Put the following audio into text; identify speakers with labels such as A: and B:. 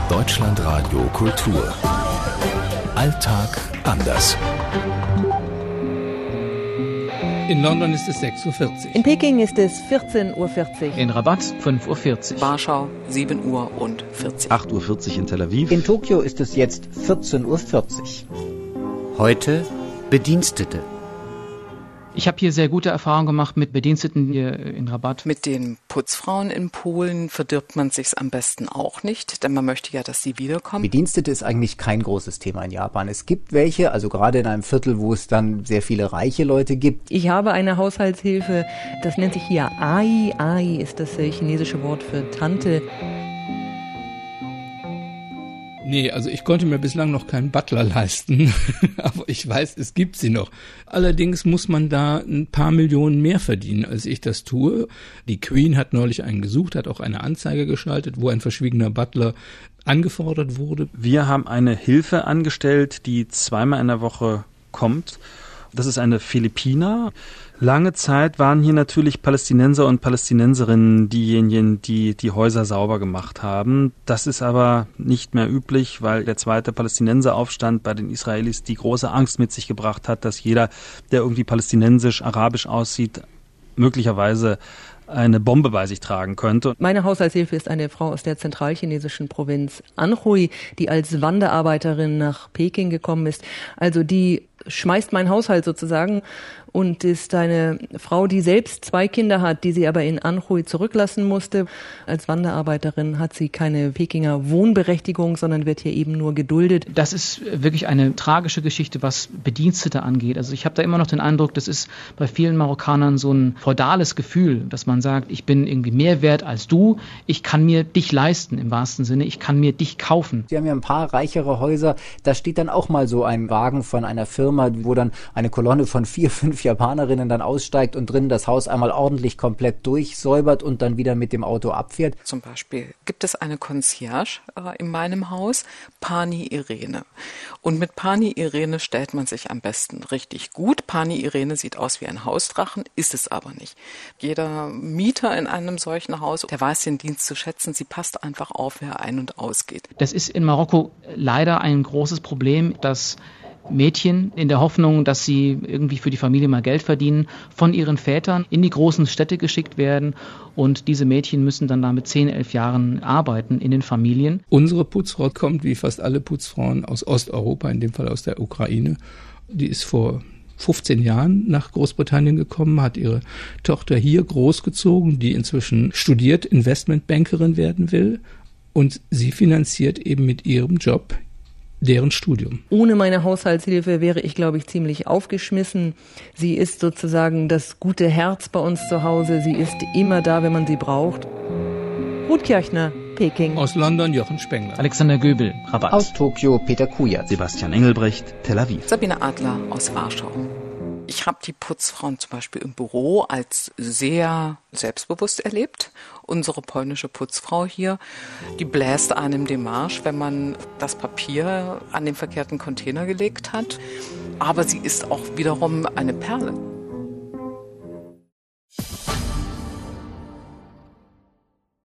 A: Deutschlandradio Kultur. Alltag anders.
B: In London ist es 6.40 Uhr.
C: In Peking ist es 14.40 Uhr.
D: In Rabat 5.40 Uhr.
E: Warschau 7.40 Uhr.
F: 8.40 Uhr in Tel Aviv.
G: In Tokio ist es jetzt 14.40 Uhr.
H: Heute Bedienstete.
D: Ich habe hier sehr gute Erfahrungen gemacht mit Bediensteten hier in Rabat.
E: Mit den Putzfrauen in Polen verdirbt man sich's am besten auch nicht, denn man möchte ja, dass sie wiederkommen.
G: Bedienstete ist eigentlich kein großes Thema in Japan. Es gibt welche, also gerade in einem Viertel, wo es dann sehr viele reiche Leute gibt.
C: Ich habe eine Haushaltshilfe, das nennt sich hier Ai. Ai ist das chinesische Wort für Tante.
B: Nee, also ich konnte mir bislang noch keinen Butler leisten, aber ich weiß, es gibt sie noch. Allerdings muss man da ein paar Millionen mehr verdienen, als ich das tue. Die Queen hat neulich einen gesucht, hat auch eine Anzeige geschaltet, wo ein verschwiegener Butler angefordert wurde.
F: Wir haben eine Hilfe angestellt, die zweimal in der Woche kommt. Das ist eine Philippiner. Lange Zeit waren hier natürlich Palästinenser und Palästinenserinnen diejenigen, die die Häuser sauber gemacht haben. Das ist aber nicht mehr üblich, weil der zweite Palästinenseraufstand bei den Israelis die große Angst mit sich gebracht hat, dass jeder, der irgendwie palästinensisch, arabisch aussieht, möglicherweise eine Bombe bei sich tragen könnte.
C: Meine Haushaltshilfe ist eine Frau aus der zentralchinesischen Provinz Anhui, die als Wanderarbeiterin nach Peking gekommen ist. Also die schmeißt meinen Haushalt sozusagen und ist eine Frau, die selbst 2 Kinder hat, die sie aber in Anhui zurücklassen musste. Als Wanderarbeiterin hat sie keine Pekinger Wohnberechtigung, sondern wird hier eben nur geduldet.
D: Das ist wirklich eine tragische Geschichte, was Bedienstete angeht. Also ich habe da immer noch den Eindruck, das ist bei vielen Marokkanern so ein feudales Gefühl, dass man sagt, ich bin irgendwie mehr wert als du, ich kann mir dich leisten im wahrsten Sinne, ich kann mir dich kaufen.
G: Sie haben ja ein paar reichere Häuser, da steht dann auch mal so ein Wagen von einer Firma, wo dann eine Kolonne von 4, 5 Japanerinnen dann aussteigt und drin das Haus einmal ordentlich komplett durchsäubert und dann wieder mit dem Auto abfährt.
E: Zum Beispiel gibt es eine Concierge in meinem Haus, Pani Irene. Und mit Pani Irene stellt man sich am besten richtig gut. Pani Irene sieht aus wie ein Hausdrachen, ist es aber nicht. Jeder Mieter in einem solchen Haus, der weiß den Dienst zu schätzen, sie passt einfach auf, wer ein- und ausgeht.
D: Das ist in Marokko leider ein großes Problem, dass Mädchen in der Hoffnung, dass sie irgendwie für die Familie mal Geld verdienen, von ihren Vätern in die großen Städte geschickt werden und diese Mädchen müssen dann da mit 10, 11 Jahren arbeiten in den Familien.
B: Unsere Putzfrau kommt wie fast alle Putzfrauen aus Osteuropa, in dem Fall aus der Ukraine. Die ist vor 15 Jahren nach Großbritannien gekommen, hat ihre Tochter hier großgezogen, die inzwischen studiert, Investmentbankerin werden will und sie finanziert eben mit ihrem Job deren Studium.
C: Ohne meine Haushaltshilfe wäre ich, glaube ich, ziemlich aufgeschmissen. Sie ist sozusagen das gute Herz bei uns zu Hause. Sie ist immer da, wenn man sie braucht. Ruth Kirchner, Peking.
B: Aus London Jochen Spengler.
D: Alexander Göbel, Rabat.
G: Aus Tokio Peter Kujat.
F: Sebastian Engelbrecht, Tel Aviv.
E: Sabine Adler aus Warschau. Ich habe die Putzfrauen zum Beispiel im Büro als sehr selbstbewusst erlebt. Unsere polnische Putzfrau hier, die bläst einem den Marsch, wenn man das Papier an den verkehrten Container gelegt hat. Aber sie ist auch wiederum eine Perle.